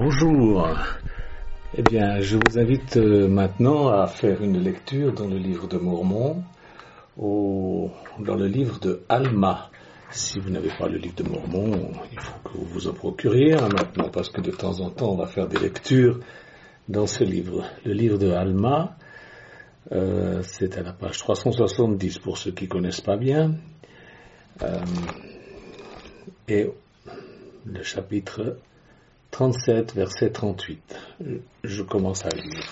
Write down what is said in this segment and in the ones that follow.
Bonjour. Eh bien, je vous invite maintenant à faire une lecture dans le livre de Mormon, dans le livre de Alma. Si vous n'avez pas le livre de Mormon, il faut que vous vous en procuriez maintenant, parce que de temps en temps, on va faire des lectures dans ce livre. Le livre de Alma, c'est à la page 370 pour ceux qui ne connaissent pas bien. Et le chapitre 37, verset 38. Je commence à lire.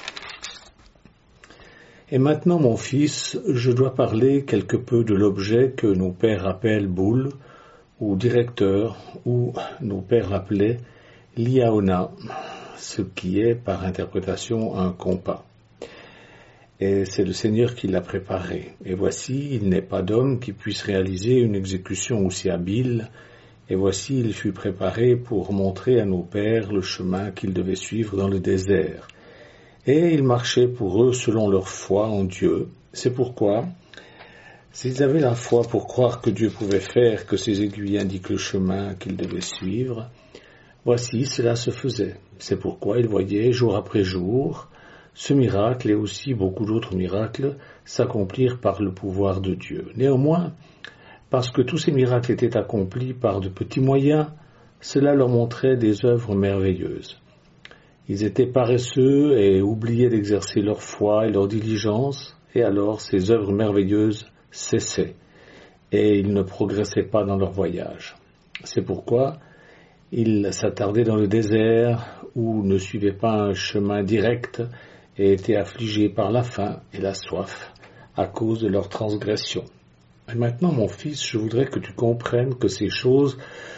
Et maintenant, mon fils, je dois parler quelque peu de l'objet que nos pères appellent boule, ou directeur, ou nos pères l'appelaient liaona, ce qui est par interprétation un compas. Et c'est le Seigneur qui l'a préparé. Et voici, il n'est pas d'homme qui puisse réaliser une exécution aussi habile. Et voici, il fut préparé pour montrer à nos pères le chemin qu'ils devaient suivre dans le désert. Et il marchait pour eux selon leur foi en Dieu. C'est pourquoi, s'ils avaient la foi pour croire que Dieu pouvait faire que ces aiguilles indiquent le chemin qu'ils devaient suivre, voici, cela se faisait. C'est pourquoi ils voyaient jour après jour ce miracle et aussi beaucoup d'autres miracles s'accomplir par le pouvoir de Dieu. Néanmoins, parce que tous ces miracles étaient accomplis par de petits moyens, cela leur montrait des œuvres merveilleuses. Ils étaient paresseux et oubliaient d'exercer leur foi et leur diligence, et alors ces œuvres merveilleuses cessaient, et ils ne progressaient pas dans leur voyage. C'est pourquoi ils s'attardaient dans le désert, ou ne suivaient pas un chemin direct, et étaient affligés par la faim et la soif, à cause de leur transgression. Et maintenant, mon fils, je voudrais que tu comprennes que ces choses...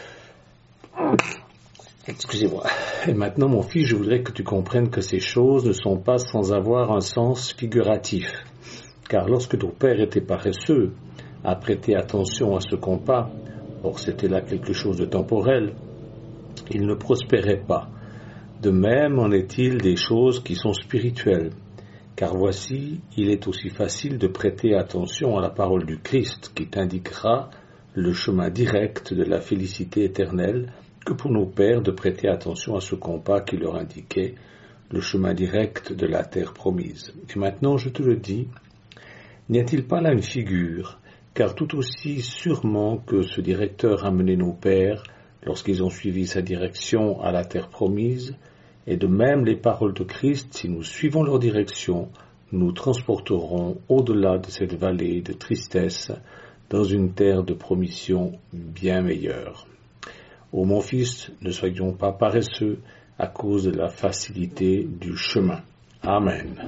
Et maintenant, mon fils, je voudrais que tu comprennes que ces choses ne sont pas sans avoir un sens figuratif. Car lorsque ton père était paresseux, à prêter attention à ce compas, or c'était là quelque chose de temporel, il ne prospérait pas. De même en est-il des choses qui sont spirituelles. Car voici, il est aussi facile de prêter attention à la parole du Christ qui t'indiquera le chemin direct de la félicité éternelle que pour nos pères de prêter attention à ce compas qui leur indiquait le chemin direct de la terre promise. Et maintenant, je te le dis, n'y a-t-il pas là une figure? Car tout aussi sûrement que ce directeur a mené nos pères lorsqu'ils ont suivi sa direction à la terre promise, et de même les paroles de Christ, si nous suivons leur direction, nous transporterons au-delà de cette vallée de tristesse dans une terre de promission bien meilleure. Ô mon fils, ne soyons pas paresseux à cause de la facilité du chemin. Amen.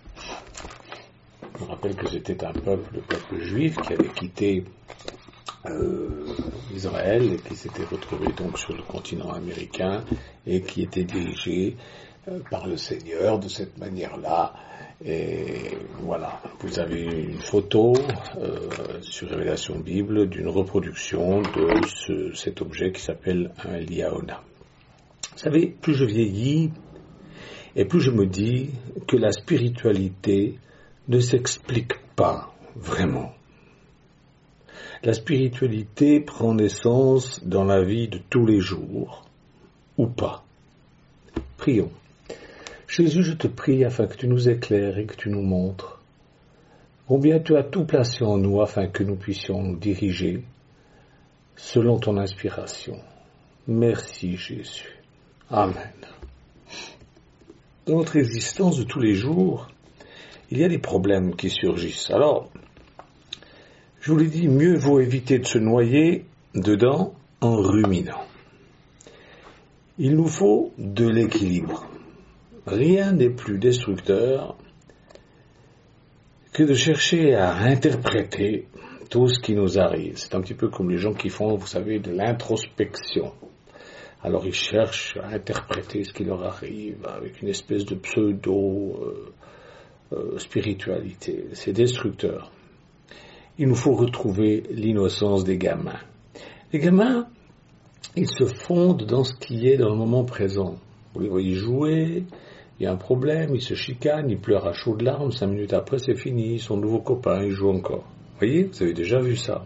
Je rappelle que c'était le peuple juif qui avait quitté Israël et qui s'était retrouvé donc sur le continent américain et qui était dirigé par le Seigneur de cette manière-là. Et voilà, vous avez une photo sur Révélation Bible d'une reproduction de cet objet qui s'appelle un liaona. Vous savez, plus je vieillis et plus je me dis que la spiritualité ne s'explique pas vraiment. La spiritualité prend naissance dans la vie de tous les jours, ou pas. Prions. Jésus, je te prie afin que tu nous éclaires et que tu nous montres combien tu as tout placé en nous afin que nous puissions nous diriger selon ton inspiration. Merci Jésus. Amen. Dans notre existence de tous les jours, il y a des problèmes qui surgissent. Alors, je vous l'ai dit, mieux vaut éviter de se noyer dedans en ruminant. Il nous faut de l'équilibre. Rien n'est plus destructeur que de chercher à interpréter tout ce qui nous arrive. C'est un petit peu comme les gens qui font, vous savez, de l'introspection. Alors ils cherchent à interpréter ce qui leur arrive avec une espèce de pseudo-spiritualité. C'est destructeur. Il nous faut retrouver l'innocence des gamins. Les gamins, ils se fondent dans ce qui est dans le moment présent. Vous les voyez jouer, il y a un problème, ils se chicanent, ils pleurent à chaudes larmes, 5 minutes après c'est fini, son nouveau copain, il joue encore. Vous voyez, vous avez déjà vu ça.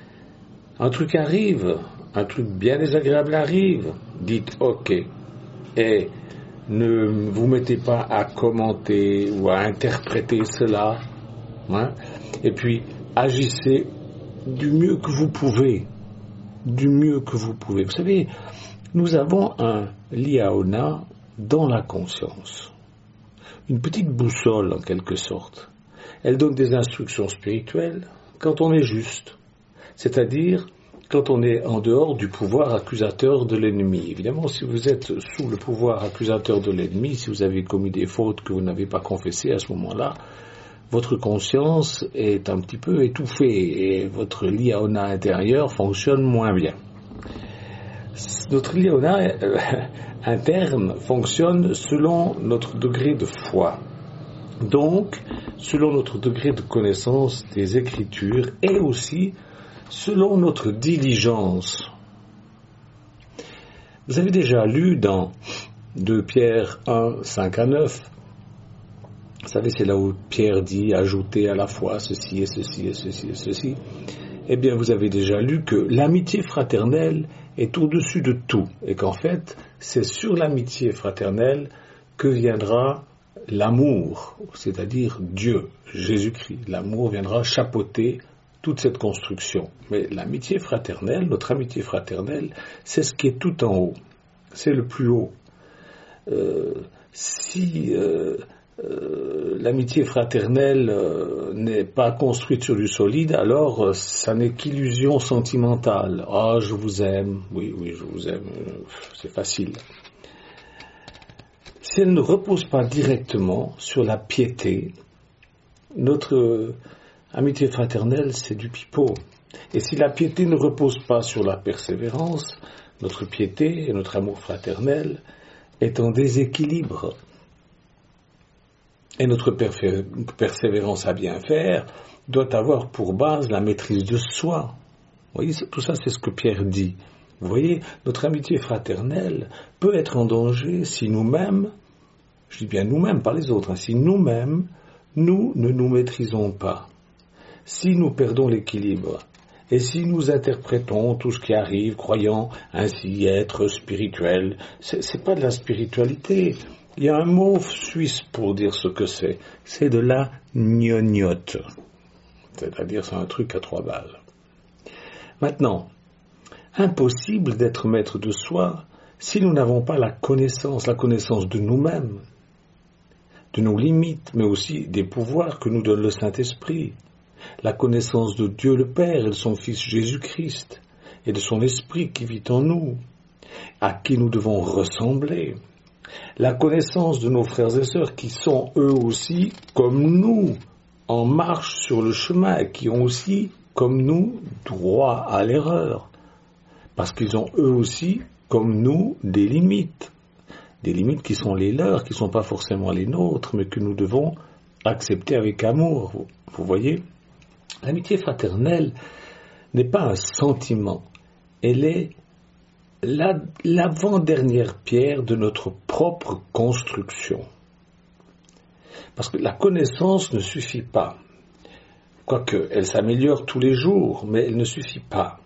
Un truc arrive, un truc bien désagréable arrive, dites ok, Et ne vous mettez pas à commenter ou à interpréter cela, hein, et puis agissez du mieux que vous pouvez, du mieux que vous pouvez. Vous savez, nous avons un liaona dans la conscience, une petite boussole en quelque sorte. Elle donne des instructions spirituelles quand on est juste, c'est-à-dire quand on est en dehors du pouvoir accusateur de l'ennemi. Évidemment, si vous êtes sous le pouvoir accusateur de l'ennemi, si vous avez commis des fautes que vous n'avez pas confessées à ce moment-là, votre conscience est un petit peu étouffée et votre liaona intérieur fonctionne moins bien. Notre liaona interne fonctionne selon notre degré de foi. Donc, selon notre degré de connaissance des Écritures et aussi selon notre diligence. Vous avez déjà lu dans 2 Pierre 1, 5 à 9, vous savez, c'est là où Pierre dit « ajoutez à la foi ceci et ceci et ceci et ceci ». Eh bien, vous avez déjà lu que l'amitié fraternelle est au-dessus de tout et qu'en fait, c'est sur l'amitié fraternelle que viendra l'amour, c'est-à-dire Dieu, Jésus-Christ. L'amour viendra chapeauter toute cette construction. Mais l'amitié fraternelle, notre amitié fraternelle, c'est ce qui est tout en haut. C'est le plus haut. Si l'amitié fraternelle n'est pas construite sur du solide, alors ça n'est qu'illusion sentimentale. Ah, je vous aime. Oui, je vous aime. C'est facile. Si elle ne repose pas directement sur la piété, notre amitié fraternelle, c'est du pipeau. Et si la piété ne repose pas sur la persévérance, notre piété et notre amour fraternel est en déséquilibre. Et notre persévérance à bien faire doit avoir pour base la maîtrise de soi. Vous voyez, tout ça, c'est ce que Pierre dit. Vous voyez, notre amitié fraternelle peut être en danger si nous-mêmes, je dis bien nous-mêmes, pas les autres, si nous-mêmes, nous ne nous maîtrisons pas. Si nous perdons l'équilibre, et si nous interprétons tout ce qui arrive, croyant ainsi être spirituel, c'est pas de la spiritualité. Il y a un mot suisse pour dire ce que c'est de la gnognotte. C'est-à-dire, c'est un truc à 3 balles. Maintenant, impossible d'être maître de soi si nous n'avons pas la connaissance de nous-mêmes, de nos limites, mais aussi des pouvoirs que nous donne le Saint-Esprit, la connaissance de Dieu le Père et de son Fils Jésus-Christ, et de son Esprit qui vit en nous, à qui nous devons ressembler, la connaissance de nos frères et sœurs qui sont eux aussi, comme nous, en marche sur le chemin, et qui ont aussi, comme nous, droit à l'erreur, parce qu'ils ont eux aussi, comme nous, des limites qui sont les leurs, qui ne sont pas forcément les nôtres, mais que nous devons accepter avec amour. Vous voyez, l'amitié fraternelle n'est pas un sentiment, elle est l'avant-dernière pierre de notre propre construction. Parce que la connaissance ne suffit pas. Quoique, elle s'améliore tous les jours, mais elle ne suffit pas.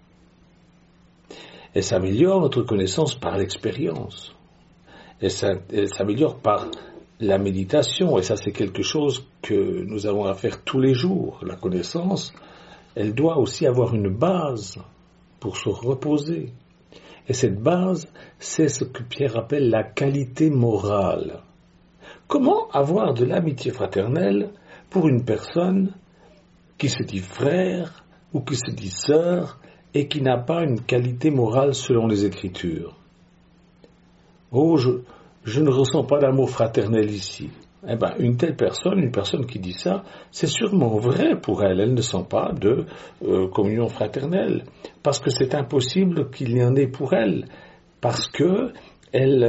Elle s'améliore, notre connaissance, par l'expérience. Elle s'améliore par la méditation, et ça c'est quelque chose que nous avons à faire tous les jours. La connaissance, elle doit aussi avoir une base pour se reposer. Et cette base, c'est ce que Pierre appelle la qualité morale. Comment avoir de l'amitié fraternelle pour une personne qui se dit frère ou qui se dit sœur et qui n'a pas une qualité morale selon les Écritures? Oh, je ne ressens pas d'amour fraternel ici. Eh bien, une telle personne, une personne qui dit ça, c'est sûrement vrai pour elle. Elle ne sent pas de communion fraternelle. Parce que c'est impossible qu'il y en ait pour elle. Parce que elle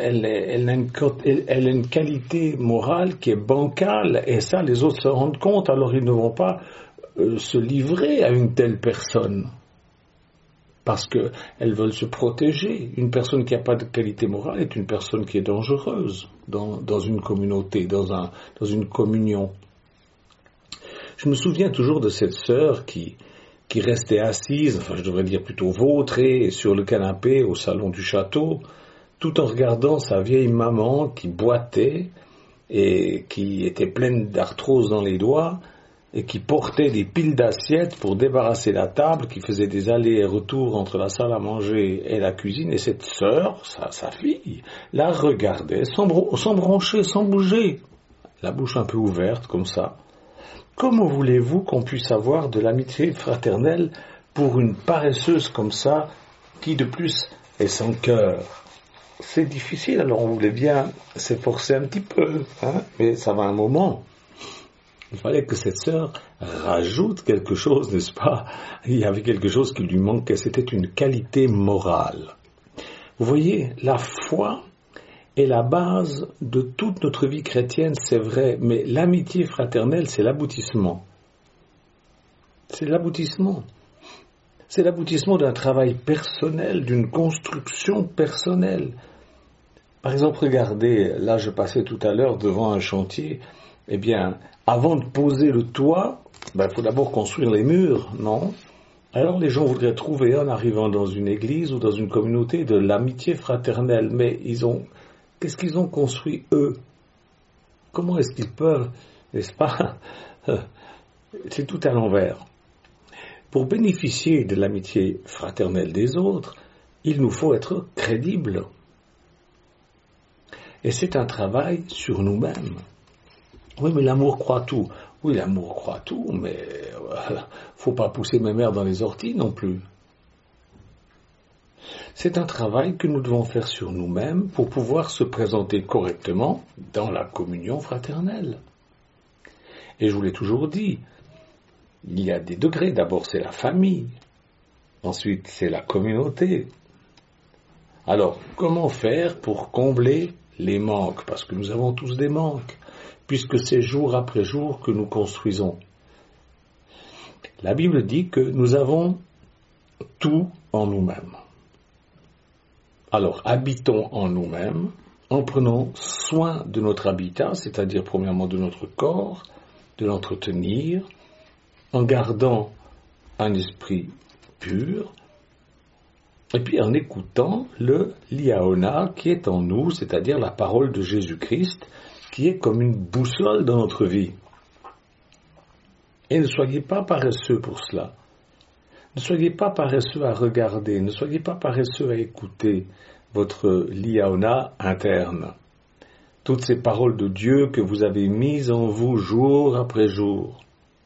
a une qualité morale qui est bancale. Et ça, les autres se rendent compte. Alors, ils ne vont pas se livrer à une telle personne. Parce qu'elles veulent se protéger. Une personne qui n'a pas de qualité morale est une personne qui est dangereuse dans une communauté, dans une communion. Je me souviens toujours de cette sœur qui restait assise, enfin je devrais dire plutôt vautrée, sur le canapé au salon du château, tout en regardant sa vieille maman qui boitait et qui était pleine d'arthrose dans les doigts et qui portait des piles d'assiettes pour débarrasser la table, qui faisait des allers et retours entre la salle à manger et la cuisine, et cette sœur, sa fille, la regardait sans broncher, sans bouger, la bouche un peu ouverte comme ça. Comment voulez-vous qu'on puisse avoir de l'amitié fraternelle pour une paresseuse comme ça, qui de plus est sans cœur? C'est difficile, alors on voulait bien s'efforcer un petit peu, mais ça va un moment. Il fallait que cette sœur rajoute quelque chose, n'est-ce pas? Il y avait quelque chose qui lui manquait, c'était une qualité morale. Vous voyez, la foi est la base de toute notre vie chrétienne, c'est vrai, mais l'amitié fraternelle, c'est l'aboutissement. C'est l'aboutissement. C'est l'aboutissement d'un travail personnel, d'une construction personnelle. Par exemple, regardez, là je passais tout à l'heure devant un chantier, eh bien, avant de poser le toit, il faut d'abord construire les murs, non? Alors les gens voudraient trouver, en arrivant dans une église ou dans une communauté, de l'amitié fraternelle, mais qu'est-ce qu'ils ont construit eux? Comment est-ce qu'ils peuvent, n'est-ce pas? C'est tout à l'envers. Pour bénéficier de l'amitié fraternelle des autres, il nous faut être crédibles. Et c'est un travail sur nous-mêmes. Oui, mais l'amour croit tout. Oui, l'amour croit tout, mais faut pas pousser mes mères dans les orties non plus. C'est un travail que nous devons faire sur nous-mêmes pour pouvoir se présenter correctement dans la communion fraternelle. Et je vous l'ai toujours dit, il y a des degrés. D'abord, c'est la famille. Ensuite, c'est la communauté. Alors, comment faire pour combler les manques? Parce que nous avons tous des manques, puisque c'est jour après jour que nous construisons. La Bible dit que nous avons tout en nous-mêmes. Alors, habitons en nous-mêmes, en prenant soin de notre habitat, c'est-à-dire premièrement de notre corps, de l'entretenir, en gardant un esprit pur, et puis en écoutant le liaona qui est en nous, c'est-à-dire la parole de Jésus-Christ, qui est comme une boussole dans notre vie. Et ne soyez pas paresseux pour cela. Ne soyez pas paresseux à regarder, ne soyez pas paresseux à écouter votre liaona interne. Toutes ces paroles de Dieu que vous avez mises en vous jour après jour.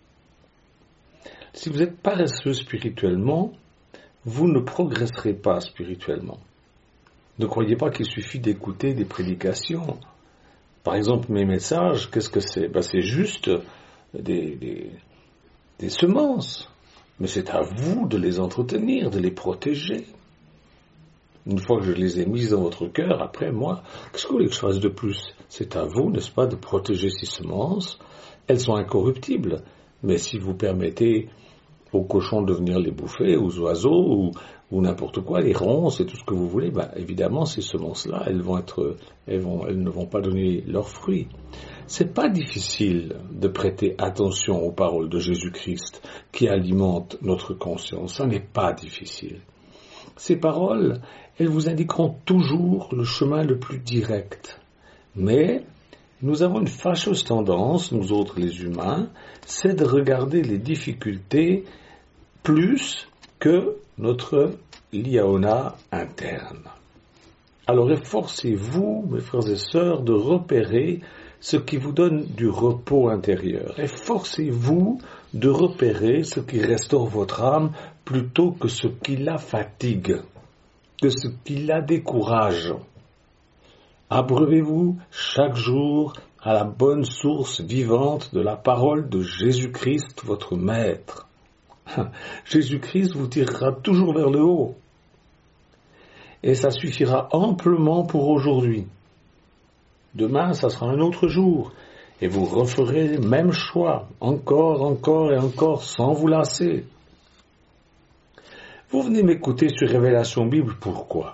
Si vous êtes paresseux spirituellement, vous ne progresserez pas spirituellement. Ne croyez pas qu'il suffit d'écouter des prédications. Par exemple, mes messages, qu'est-ce que c'est? C'est juste des semences. Mais c'est à vous de les entretenir, de les protéger. Une fois que je les ai mises dans votre cœur, après moi, qu'est-ce que vous voulez que je fasse de plus? C'est à vous, n'est-ce pas, de protéger ces semences. Elles sont incorruptibles. Mais si vous permettez aux cochons de venir les bouffer, aux oiseaux, ou n'importe quoi, les ronces et tout ce que vous voulez, évidemment, ces semences-là, elles ne vont pas donner leurs fruits. C'est pas difficile de prêter attention aux paroles de Jésus-Christ qui alimentent notre conscience. Ça n'est pas difficile. Ces paroles, elles vous indiqueront toujours le chemin le plus direct. Mais nous avons une fâcheuse tendance, nous autres les humains, c'est de regarder les difficultés plus que notre liaona interne. Alors efforcez-vous, mes frères et sœurs, de repérer ce qui vous donne du repos intérieur. Efforcez-vous de repérer ce qui restaure votre âme plutôt que ce qui la fatigue, que ce qui la décourage. Abreuvez-vous chaque jour à la bonne source vivante de la parole de Jésus-Christ, votre Maître. Jésus-Christ vous tirera toujours vers le haut. Et ça suffira amplement pour aujourd'hui. Demain, ça sera un autre jour. Et vous referez les mêmes choix, encore et encore, sans vous lasser. Vous venez m'écouter sur Révélation Bible, pourquoi?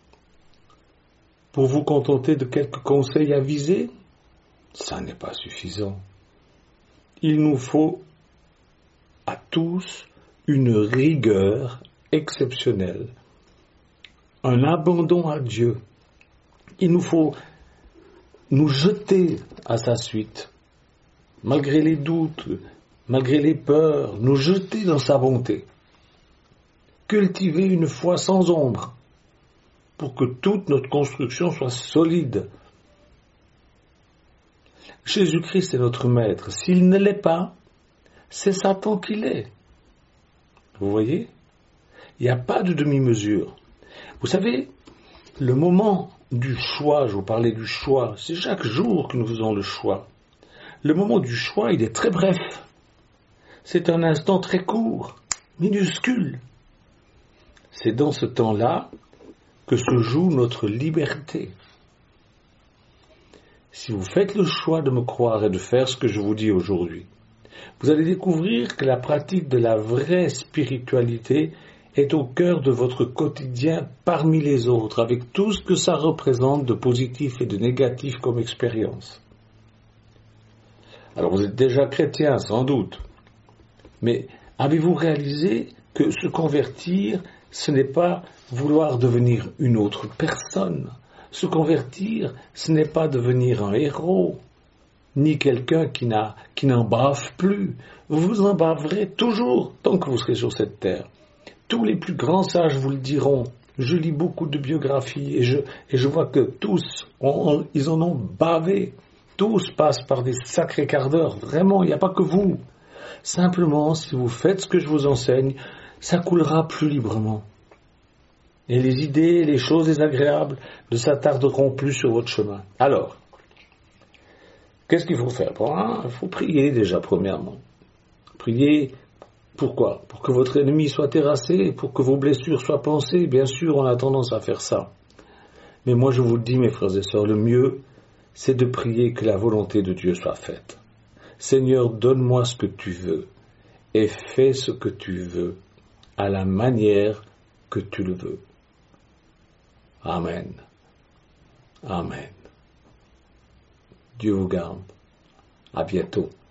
Pour vous contenter de quelques conseils avisés? Ça n'est pas suffisant. Il nous faut à tous une rigueur exceptionnelle, un abandon à Dieu, Il nous faut nous jeter à sa suite, malgré les doutes, malgré les peurs, nous jeter dans sa bonté. Cultiver une foi sans ombre, pour que toute notre construction soit solide. Jésus-Christ est notre maître. S'il ne l'est pas, c'est Satan qui l'est. Vous voyez ? Il n'y a pas de demi-mesure. Vous savez, le moment du choix, je vous parlais du choix, c'est chaque jour que nous faisons le choix. Le moment du choix, il est très bref. C'est un instant très court, minuscule. C'est dans ce temps-là que se joue notre liberté. Si vous faites le choix de me croire et de faire ce que je vous dis aujourd'hui, vous allez découvrir que la pratique de la vraie spiritualité est au cœur de votre quotidien parmi les autres, avec tout ce que ça représente de positif et de négatif comme expérience. Alors vous êtes déjà chrétien, sans doute, mais avez-vous réalisé que se convertir, ce n'est pas vouloir devenir une autre personne. Se convertir, ce n'est pas devenir un héros, ni quelqu'un qui n'en bave plus. Vous en baverez toujours tant que vous serez sur cette terre. Tous les plus grands sages vous le diront. Je lis beaucoup de biographies et je vois que tous, ils en ont bavé. Tous passent par des sacrés quarts d'heure. Vraiment, il n'y a pas que vous. Simplement, si vous faites ce que je vous enseigne, ça coulera plus librement. Et les idées, les choses désagréables ne s'attarderont plus sur votre chemin. Alors, qu'est-ce qu'il faut faire ? Il faut prier déjà, premièrement. Prier, pourquoi ? Pour que votre ennemi soit terrassé, pour que vos blessures soient pansées. Bien sûr, on a tendance à faire ça. Mais moi, je vous le dis, mes frères et sœurs, le mieux, c'est de prier que la volonté de Dieu soit faite. Seigneur, donne-moi ce que tu veux et fais ce que tu veux à la manière que tu le veux. Amen. Amen. Dieu vous garde. À bientôt.